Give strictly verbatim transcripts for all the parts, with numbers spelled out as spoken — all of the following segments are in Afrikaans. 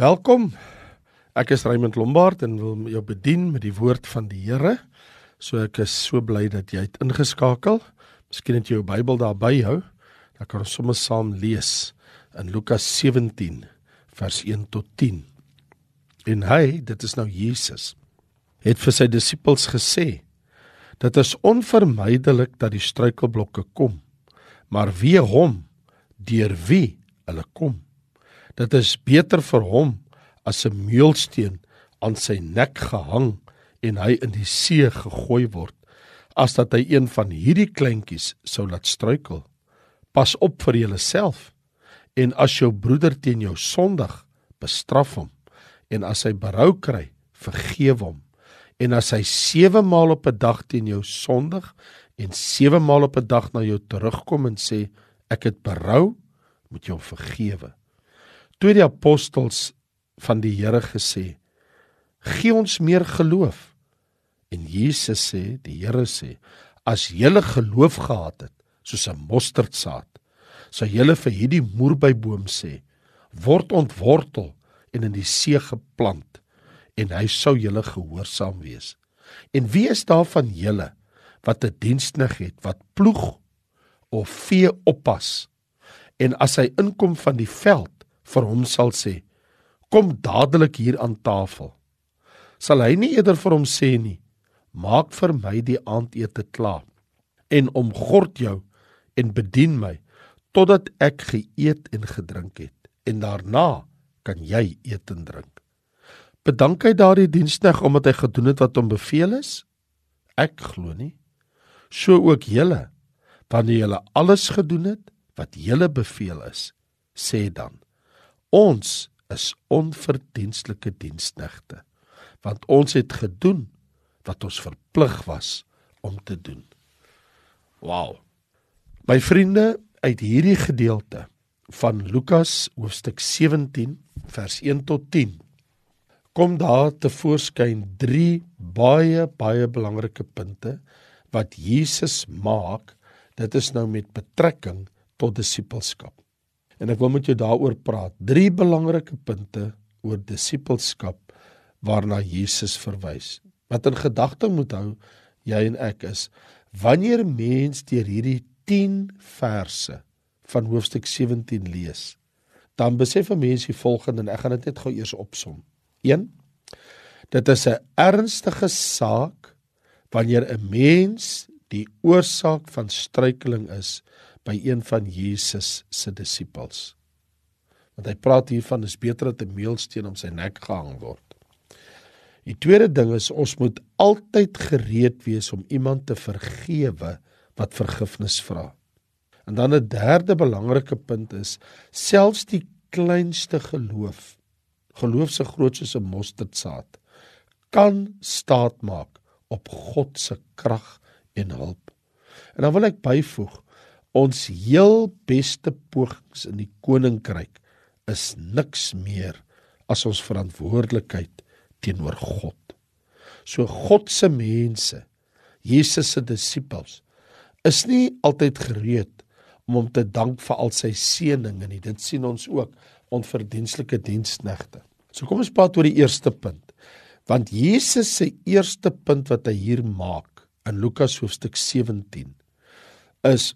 Welkom, ek is Raymond Lombard en wil jou bedien met die woord van die Here. So ek is so bly dat jy het ingeskakel. Miskien het jy jou Bybel daar by jou, dan kan ons sommer saam lees in Lukas sewentien vers een tot tien. En hy, dit is nou Jesus, het vir sy disippels gesê, dit is onvermydelik dat die struikelblokke kom, maar wie hom, deur wie hulle kom. Dit is beter vir hom as 'n meulsteen aan sy nek gehang en hy in die see gegooi word, as dat hy een van hierdie kleintjies sou laat struikel. Pas op vir julleself, en as jou broeder teen jou sondig, bestraf hom, en as hy berou kry, vergewe hom, en as hy sewe maal op 'n dag teen jou sondig, en sewe maal op 'n dag na jou terugkom en sê, ek het berou, moet jy hom vergewe. Toe die apostels van die Here gesê, gee ons meer geloof. En Jesus sê, die Here sê, as julle geloof gehad het, soos 'n mosterdsaad, sou julle vir hierdie moerbeiboom sê, word ontwortel en in die see geplant, en hy sou julle gehoorsaam wees. En wie is daar van julle, wat 'n diensknegt het, wat ploeg of vee oppas, en as hy inkom van die veld, vir hom sal sê, kom dadelik hier aan tafel. Sal hy nie eerder vir hom sê nie, maak vir my die aandete klaar, en omgord jou, en bedien my, totdat ek geëet en gedrink het, en daarna kan jy eet en drink. Bedank hy daardie diensknegt, omdat hy gedoen het wat hom beveel is? Ek glo nie. So ook julle, wanneer julle alles gedoen het, wat julle beveel is, sê dan, ons is onverdienstelike diensknegte, want ons het gedoen wat ons verplig was om te doen. Wow. My vriende, uit hierdie gedeelte van Lukas hoofstuk sewentien vers een tot tien, kom daar tevoorskyn drie baie, baie belangrike punte wat Jesus maak, dit is nou met betrekking tot disippelskap. En ek wil met jou daaroor praat. Drie belangrike punte oor disippelskap waarna Jesus verwys. Wat in gedagte moet hou, jy en ek is, wanneer mens deur hierdie tien verse van hoofstuk sewentien lees, dan besef 'n mens die volgende, en ek gaan dit net gou eers opsom. een. Dit is 'n ernstige saak wanneer 'n mens die oorsaak van struikeling is by een van Jesus se disippels. Want hy praat hiervan, is beter dat 'n meulsteen om sy nek gehang word. Die tweede ding is, ons moet altyd gereed wees om iemand te vergewe wat vergifnis vra. En dan 'n derde belangrike punt is, selfs die kleinste geloof, geloof so groot soos 'n mosterdsaad, kan staat maak op God se krag en hulp. En dan wil ek byvoeg, ons heel beste pogings in die koninkryk is niks meer as ons verantwoordelikheid teenoor God. So God se mense, Jesus se disippels, is nie altyd gereed om hom te dank vir al sy seëninge nie. Dit sien ons ook, onverdienstelike diensknegte. So kom ons praat oor die eerste punt. Want Jesus se eerste punt wat hy hier maak, in Lukas hoofstuk sewentien, is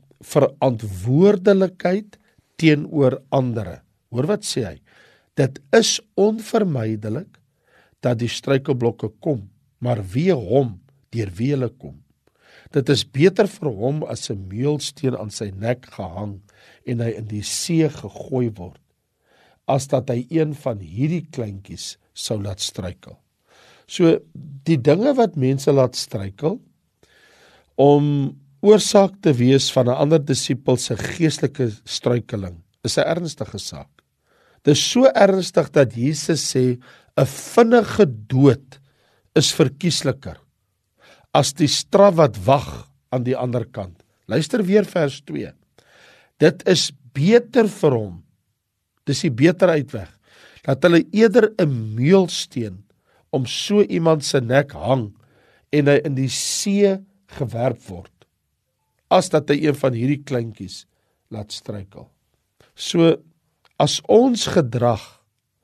verantwoordelikheid teenoor ander. Hoor wat sê hy? Dit is onvermydelik dat die struikelblokke kom, maar wie hom, deur wie hulle kom. Dit is beter vir hom as 'n meulsteen aan sy nek gehang en hy in die see gegooi word, as dat hy een van hierdie kleintjies sou laat struikel. So, die dinge wat mense laat struikel, om oorsaak te wees van 'n ander disipel se geestelike struikeling, is 'n ernstige saak. Dit is so ernstig dat Jesus sê, 'n vinnige dood is verkiesliker as die straf wat wag aan die ander kant. Luister weer vers twee. Dit is beter vir hom, dis die beter uitweg, dat hulle eerder 'n meulsteen om so iemand se nek hang en hy in die see gewerp word, as dat hy een van hierdie kleintjies laat struikel. So, as ons gedrag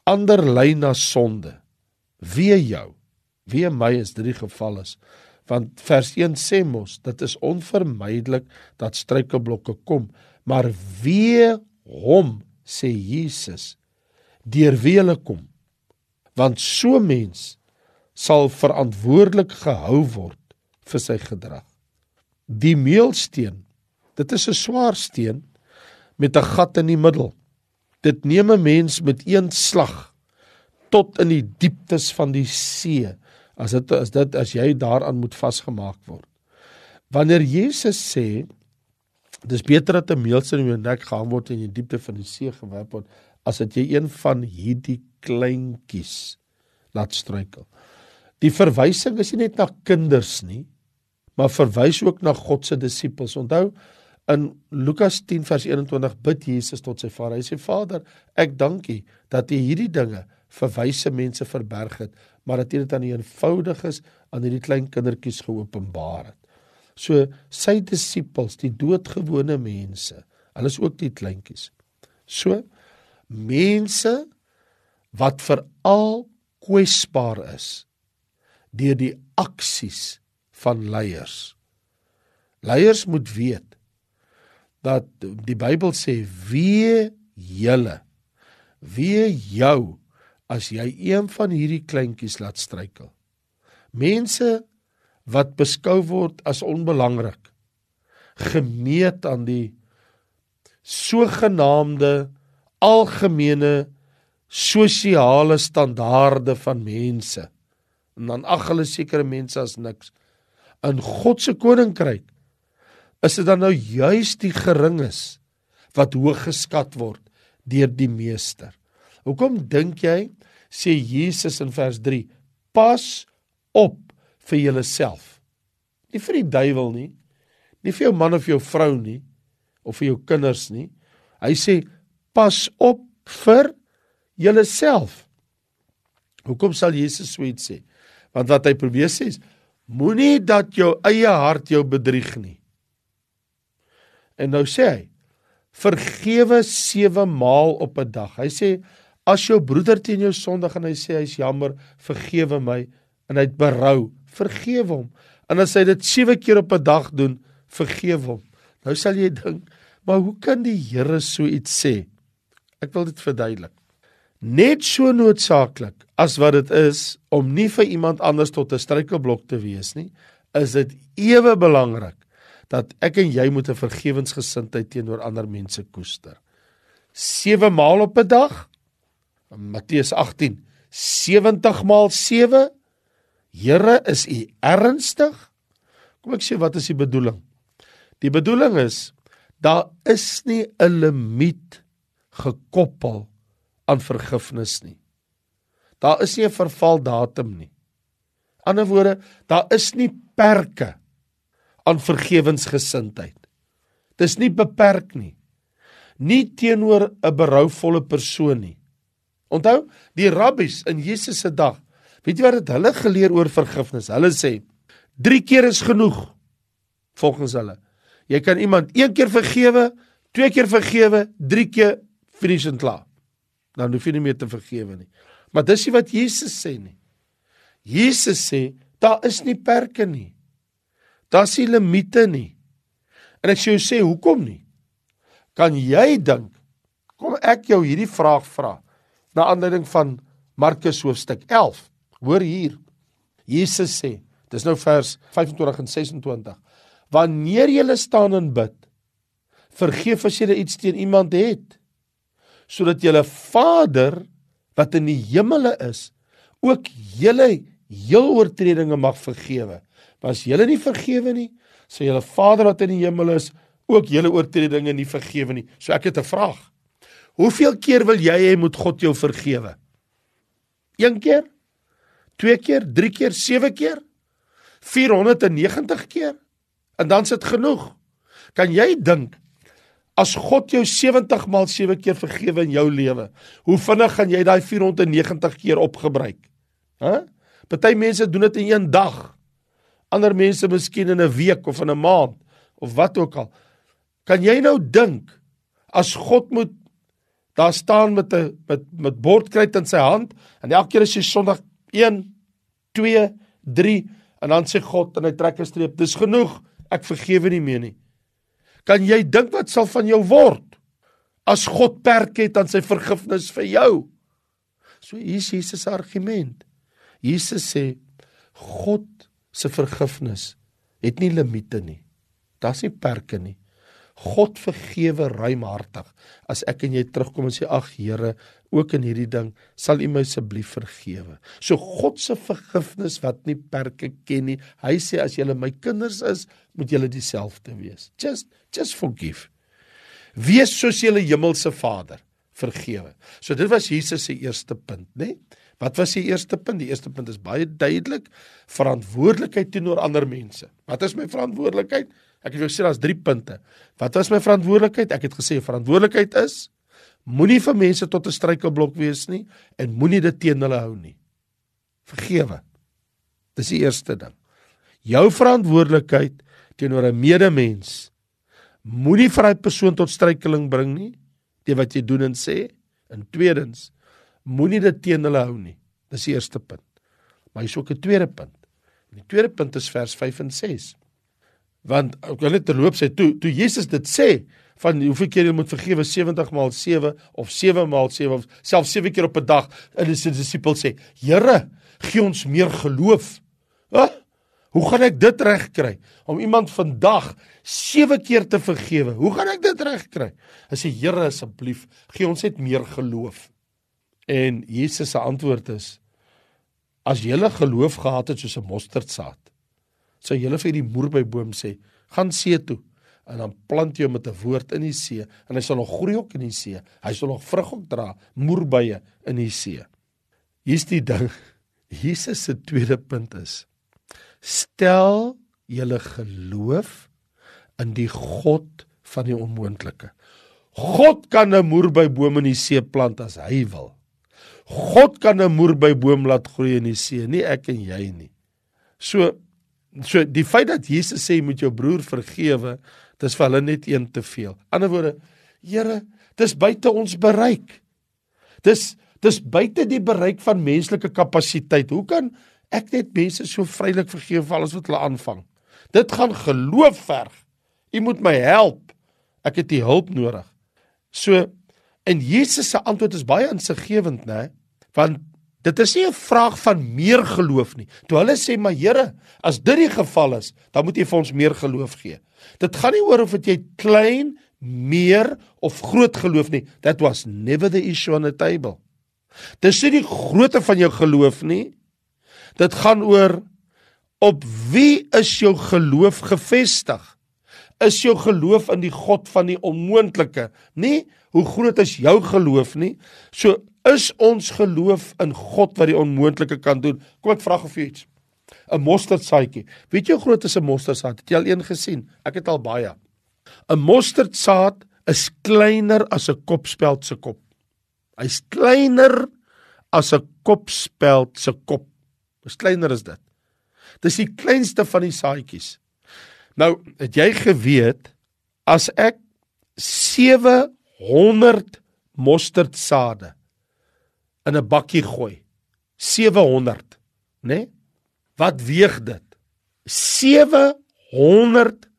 ander lei na sonde, wee jou, wee my as dit die geval is, want vers een sê mos, dit is onvermydelik dat struikelblokke kom, maar wee hom, sê Jesus, deur wie hulle kom, want so mens sal verantwoordelik gehou word vir sy gedrag. Die meelsteen, dit is 'n swaar steen met 'n gat in die middel. Dit neem 'n mens met een slag tot in die dieptes van die see, as dit as dit as jy daaraan moet vasgemaak word. Wanneer Jesus sê, dis beter dat 'n meelsteen in jou nek gehang word en in die diepte van die see gewerp word, as dat jy een van hierdie kleintjies laat struikel. Die verwysing is nie net na kinders nie, maar verwys ook na God se disippels. Onthou, in Lukas tien vers eenentwintig bid Jesus tot sy Vader. Hy sê, Vader, ek dank U dat U hierdie dinge vir wyse mense verberg het, maar dat U dit aan die eenvoudiges, aan hierdie klein kindertjies geopenbaar het. So, sy disippels, die doodgewone mense, hulle is ook die kleintjies. So, mense wat veral kwesbaar is deur die aksies van leiers. Leiers moet weet dat die Bybel sê, wee julle, wee jou, as jy een van hierdie kleintjies laat struikel. Mense wat beskou word as onbelangrik, gemeet aan die sogenaamde algemene sosiale standaarde van mense, en dan ag hulle sekere mense as niks. In God se koninkryk is dit dan nou juist die geringes wat hoog geskat word deur die meester. Hoekom dink jy, sê Jesus in vers drie, pas op vir julleself. Nie vir die duiwel nie, nie vir jou man of jou vrou nie, of vir jou kinders nie. Hy sê, pas op vir julleself. Hoekom sal Jesus so iets sê? Want wat hy probeer sê is, moenie dat jou eie hart jou bedrieg nie. En nou sê hy, vergewe sewe maal op 'n dag. Hy sê, as jou broeder teen jou sondig en hy sê, hy is jammer, vergewe my, en hy het berou, vergewe hom. En as hy dit sewe keer op 'n dag doen, vergewe hom. Nou sal jy dink, maar hoe kan die Here so iets sê? Ek wil dit verduidelik. Net so noodsaaklik as wat dit is om nie vir iemand anders tot 'n struikelblok te wees nie, is dit ewe belangrik dat ek en jy moet 'n vergewensgesindheid teenoor ander mense koester. Sewe maal op 'n dag, Matteus agtien, sewentig maal sewe, Here, is U ernstig? Kom ek sê, wat is die bedoeling? Die bedoeling is, daar is nie 'n limiet gekoppel aan vergifnis nie. Daar is nie 'n vervaldatum nie. Ander woorde, daar is nie perke aan vergewensgesindheid. Dis nie beperk nie. Nie teenoor 'n berouvolle persoon nie. Onthou, die rabbies in Jesus se dag, weet jy wat het hulle geleer oor vergifnis? Hulle sê, drie keer is genoeg, volgens hulle. Jy kan iemand een keer vergewe, twee keer vergewe, drie keer finish en klaar. Dan hoef jy nie meer te vergewe nie. Maar dis nie wat Jesus sê nie. Jesus sê, daar is nie perke nie. Daar is nie limite nie. En ek sê jou sê, hoekom nie? Kan jy dink, kom ek jou hierdie vraag vra, na aanleiding van Markus hoofstuk elf, hoor hier, Jesus sê, dis nou vers vyf en twintig en ses en twintig, wanneer julle staan en bid, vergeef as julle iets teen iemand het, sodat julle Vader, wat in die hemele is, ook julle heel oortredinge mag vergewe. Maar as julle nie vergewe nie, sal julle Vader wat in die hemel is, ook julle oortredinge nie vergewe nie. So ek het 'n vraag. Hoeveel keer wil jy hê moet God jou vergewe? Een keer? Twee keer? Drie keer? Sewe keer? vierhonderdnegentig keer? En dan is dit genoeg. Kan jy dink, as God jou sewentig maal sewe keer vergewe in jou lewe, hoe vinnig gaan jy daai vierhonderdnegentig keer opgebruik? Huh? Party mense doen dit in een dag, ander mense miskien in 'n week of in 'n maand, of wat ook al. Kan jy nou dink, as God moet daar staan met 'n met met bordkruit in sy hand en elke keer as jy Sondag een, twee, drie en dan sê God en hy trek 'n streep, dis genoeg, ek vergewe nie meer nie. Kan jy dink wat sal van jou word as God perk het aan sy vergifnis vir jou? So hier is Jesus se argument. Jesus sê God se vergifnis het nie limite nie. Daar's nie perke nie. God vergewe ruimhartig. As ek en jy terugkom en sê, ag Here, ook in hierdie ding, sal U my asseblief vergewe. So God se vergifnis wat nie perke ken nie. Hy sê, as julle my kinders is, moet julle dieselfde wees. Just, just forgive. Wees soos julle hemelse Vader. Vergewe. So dit was Jesus se eerste punt, né? Wat was die eerste punt? Die eerste punt is baie duidelik, verantwoordelikheid teenoor ander mense. Wat is my verantwoordelikheid? Ek het jou gesê, daar's drie punte. Wat was my verantwoordelikheid? Ek het gesê, verantwoordelikheid is, moenie vir mense tot 'n struikelblok wees nie, en moenie dit teen hulle hou nie. Vergewe. Dis die eerste ding. Jou verantwoordelikheid teenoor 'n medemens, moenie vir hy persoon tot struikeling bring nie, die wat jy doen en sê, en tweedens, moenie dit teen hulle hou nie. Dis die eerste punt. Maar hier is ook 'n tweede punt. Die tweede punt is vers vyf en ses. Want, ek wil net terloop sê, toe, toe Jesus dit sê, van hoeveel keer jy moet vergewe, sewentig maal sewe, of sewe maal sewe, of selfs sewe keer op 'n dag, en die disipel sê, Here, gee ons meer geloof. Huh? Hoe gaan ek dit regkry? Om iemand vandag sewe keer te vergewe, hoe gaan ek dit regkry? Hy sê, Here, asseblief, gee ons net meer geloof. En Jesus se antwoord is, as julle geloof gehad het soos 'n mosterdsaad, sou julle vir die moerbeiboom sê, gaan see toe, en dan plant jy hom met 'n woord in die see, en hy sal nog groei ook in die see, hy sal nog vrug ook dra, moerbeie in die see. Hier's die ding, Jesus se tweede punt is, stel julle geloof in die God van die onmoontlike. God kan 'n moerbeiboom in die see plant as hy wil. God kan 'n moerbeiboom laat groei in die see, nie ek en jy nie. So, so die feit dat Jesus sê, jy moet jou broer vergewe, dis vir hulle net een te veel. Ander woorde, Here, dis buite ons bereik. Dis, dis buite die bereik van menslike kapasiteit. Hoe kan ek net mense so vrylik vergewe vir alles wat hulle aanvang? Dit gaan geloof verg. U moet my help. Ek het die hulp nodig. So, en Jesus se antwoord is baie insiggewend, né? Want dit is nie 'n vraag van meer geloof nie. Toe hulle sê, maar Here, as dit die geval is, dan moet jy vir ons meer geloof gee. Dit gaan nie oor of het jy klein, meer of groot geloof nie. That was never the issue on the table. Dit is nie die grootte van jou geloof nie. Dit gaan oor, op wie is jou geloof gevestig? Is jou geloof in die God van die onmoontlike? Nie, hoe groot is jou geloof nie? So, is ons geloof in God wat die onmoontlike kan doen? Kom ek vraag of jy iets. 'n Mosterdsaadjie. Weet jy hoe groot is 'n mosterdsaad? Het jy al een gesien? Ek het al baie. 'n Mosterdsaad is kleiner as 'n kopspeld se kop. Hy's kleiner as 'n kopspeld se kop. Dis kleiner as dit. Dis die kleinste van die saadjies. Nou, het jy geweet, as ek sewe honderd mosterdsade in 'n bakkie gooi, sewe honderd, né? Wat weeg dit? sewe honderd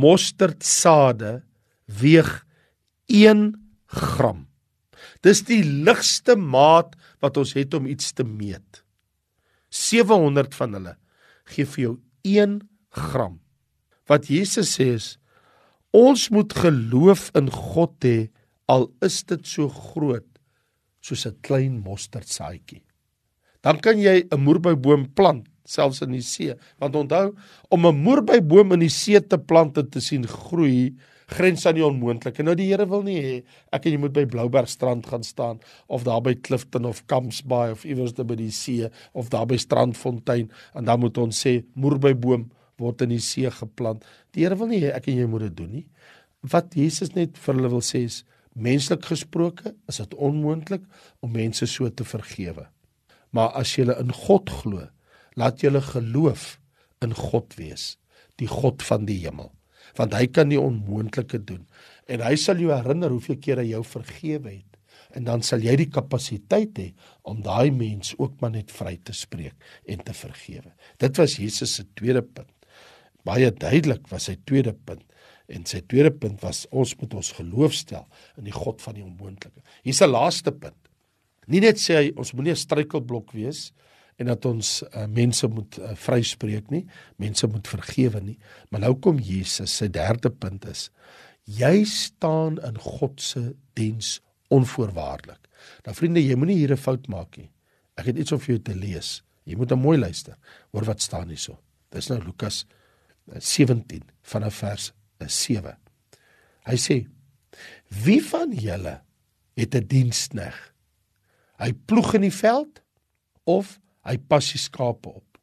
mosterdsade weeg een gram. Dis die ligste maat wat ons het om iets te meet. sewe honderd van hulle gee vir jou een gram. Wat Jesus sê is, ons moet geloof in God hê, al is dit so groot, soos 'n klein mosterdsaadjie. Dan kan jy 'n moerbeiboom plant, selfs in die see. Want onthou, om 'n moerbeiboom in die see te plant en te sien groei, grens aan die onmoontlike. Nou die Here wil nie hê, ek en jy moet by Bloubergstrand gaan staan, of daar by Clifton of Kamsbaai, of iewers by die see, of daar by Strandfontein, en dan moet ons sê, moerbeiboom word in die see geplant. Die Here wil nie hê, ek en jy moet dit doen nie. Wat Jesus net vir hulle wil sê is, menslik gesproke, is dit onmoontlik om mense so te vergewe. Maar as jy in God glo, laat jy geloof in God wees, die God van die hemel. Want hy kan die onmoontlike doen. En hy sal jou herinner hoeveel keer hy jou vergewe het. En dan sal jy die kapasiteit hê om daai mens ook maar net vry te spreek en te vergewe. Dit was Jesus se tweede punt. Baie duidelik was sy tweede punt. En sy tweede punt was, ons moet ons geloof stel in die God van die onmoontlike. Hier's 'n laaste punt. Nie net sê hy, ons moet nie 'n struikelblok wees, en dat ons uh, mense moet uh, vryspreek nie, mense moet vergewe nie, maar nou kom Jesus, sy derde punt is, jy staan in God se diens onvoorwaardelik. Nou vriende, jy moenie hier 'n fout maak nie. Ek het iets om vir jou te lees. Jy moet nou mooi luister. Hoor wat staan hier so. Dis nou Lukas sewentien vanaf vers sewe. Hy sê, wie van julle het 'n diensknegt? Hy ploeg in die veld of hy pas die skape op.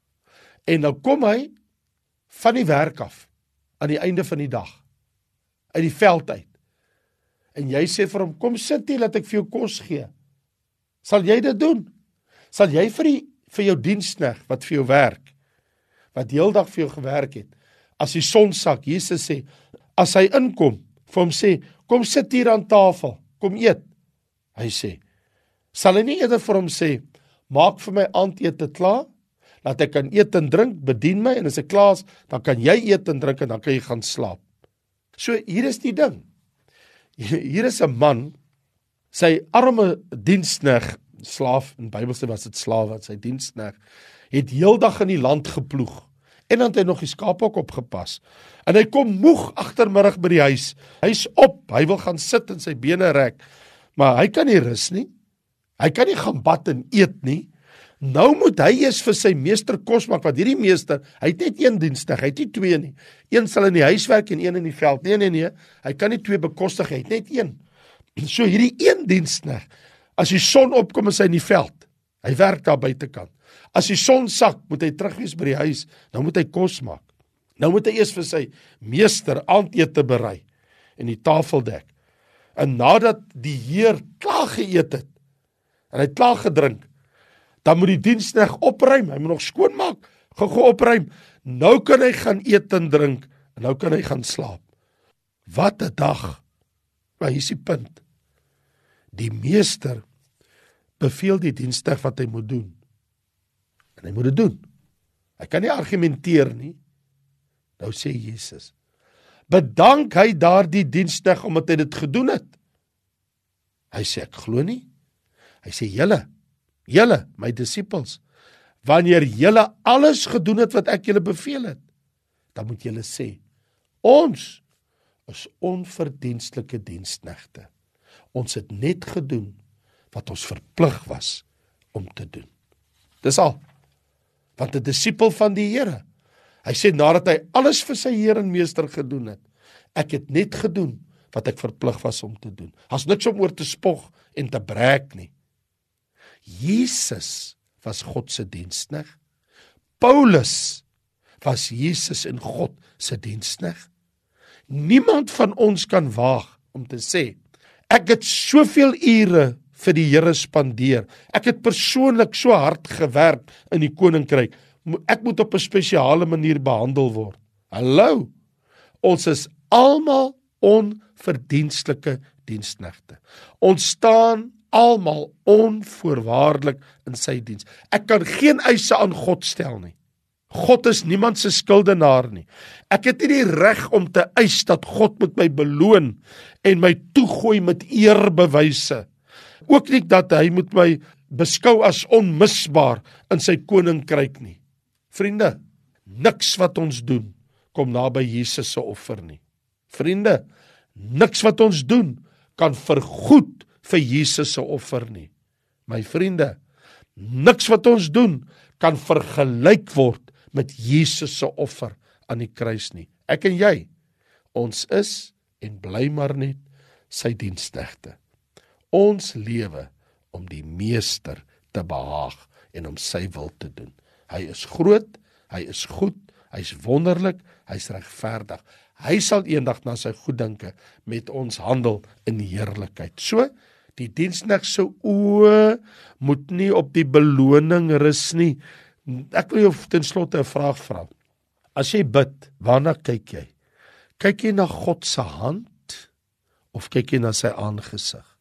En nou kom hy van die werk af aan die einde van die dag uit die veld uit. En jy sê vir hom, kom sit hier, laat ek vir jou kos gee. Sal jy dit doen? Sal jy vir, die, vir jou diensknegt wat vir jou werk, wat die hele dag vir jou gewerk het, as die son sak, Jesus sê, as hy inkom, vir hom sê, kom sit hier aan tafel, kom eet. Hy sê, sal hy nie eerder vir hom sê, maak vir my aandete klaar, laat ek kan eet en drink, bedien my, en as ek klaar is, dan kan jy eet en drink, en dan kan jy gaan slaap. So, hier is die ding. Hier is 'n man, sy arme diensknegt, slaaf, in Bybelse was dit slaaf, wat sy diensknegt, het heeldag in die land geploeg, en dan het hy nog die skaap ook opgepas, en hy kom moeg agtermiddag by die huis, hy is op, hy wil gaan sit en sy bene rek, maar hy kan nie rus nie, hy kan nie gaan bad en eet nie, nou moet hy eers vir sy meester kos maak, want hierdie meester, hy het net een diensknegt, hy het nie twee nie, een sal in die huis werk en een in die veld, nee, nee, nee, hy kan nie twee bekostig, hy het net een, so hierdie een diensknegt, as die son opkom is hy in die veld, hy werk daar buitekant, as die son sak, moet hy terug wees by die huis, nou moet hy kos maak, nou moet hy eers vir sy meester aandete berei, en die tafel dek, en nadat die Heer klaar geëet het, en hy het klaar gedrink, dan moet die diensknegt opruim, hy moet nog skoonmaak, gou-gou opruim, nou kan hy gaan eet en drink, en nou kan hy gaan slaap. Wat 'n dag, maar hier is die punt, die meester beveel die diensknegt wat hy moet doen, en hy moet dit doen, hy kan nie argumenteer nie, nou sê Jesus, bedank hy daar die diensknegt omdat hy dit gedoen het, hy sê ek glo nie, hy sê julle, julle, my disippels, wanneer julle alles gedoen het wat ek julle beveel het, dan moet julle sê, ons is onverdienstelike diensknegte. Ons het net gedoen wat ons verplig was om te doen. Dis al. Want 'n disipel van die Here, hy sê nadat hy alles vir sy Heer en Meester gedoen het, ek het net gedoen wat ek verplig was om te doen. Daar's niks om oor te spog en te breek nie. Jesus was God se diensknegt. Paulus was Jesus en God se diensknegt. Niemand van ons kan waag om te sê, ek het soveel ure vir die Here spandeer, ek het persoonlik so hard gewerk in die koninkryk, ek moet op 'n spesiale manier behandel word. Hallo, ons is almal onverdienstelike diensknegte. Ons staan almal onvoorwaardelik in sy diens. Ek kan geen eise aan God stel nie. God is niemand se skuldenaar nie. Ek het nie die reg om te eis dat God moet my beloon en my toegooi met eerbewyse. Ook nie dat hy moet my beskou as onmisbaar in sy koninkryk nie. Vriende, niks wat ons doen kom naby Jesus se offer nie. Vriende, niks wat ons doen kan vergoed vir Jesus se offer nie. My vriende, niks wat ons doen kan vergelyk word met Jesus se offer aan die kruis nie. Ek en jy, ons is en bly maar net sy diensknegte. Ons lewe om die Meester te behaag en om sy wil te doen. Hy is groot, hy is goed, hy is wonderlik, hy is regverdig. Hy sal eendag na sy goeddinke met ons handel in heerlikheid. So, die diensknegt se oë moet nie op die beloning rus nie. Ek wil jou ten slotte 'n vraag vra. As jy bid, waarna kyk jy? Kyk jy na God se hand of kyk jy na sy aangesig?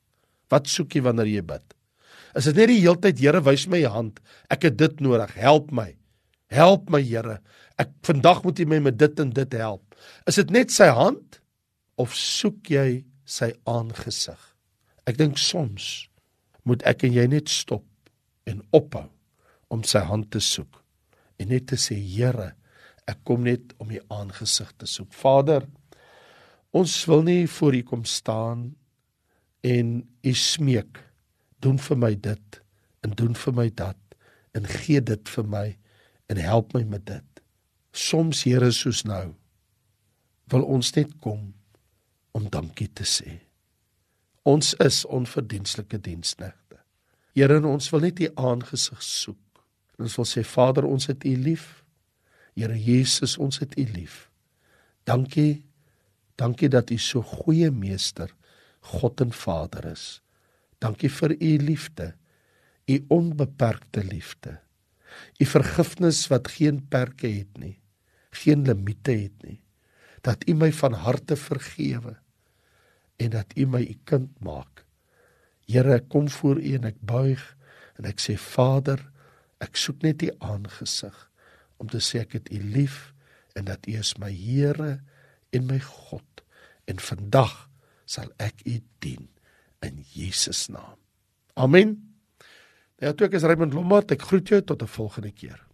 Wat soek jy wanneer jy bid? Is dit net die hele tyd, Here, wys my jou hand, ek het dit nodig, help my, help my Here, ek, vandag moet jy my met dit en dit help. Is dit net sy hand, of soek jy sy aangesig? Ek dink soms moet ek en jy net stop en ophou om sy hand te soek, en net te sê, Here, ek kom net om die aangesig te soek. Vader, ons wil nie voor U kom staan en U smeek, doen vir my dit, en doen vir my dat, en gee dit vir my, en help my met dit. Soms, Here, soos nou, wil ons net kom om dankie te sê. Ons is onverdienstelike diensknegte. Here, en ons wil net U aangesig soek. En ons wil sê, Vader, ons het U lief. Here Jesus, ons het U lief. Dankie, dankie dat U so goeie meester, God en Vader is. Dankie vir U liefde, U onbeperkte liefde, U vergifnis wat geen perke het nie, geen limite het nie, dat U my van harte vergewe, en dat U my U kind maak. Here, ek kom voor U en ek buig, en ek sê, Vader, ek soek net U aangesig, om te sê ek het U lief, en dat U is my Here en my God, en vandag sal ek U dien, in Jesus naam. Amen. Ja, toe ek is Raymond Lombard, ek groet jou tot 'n volgende keer.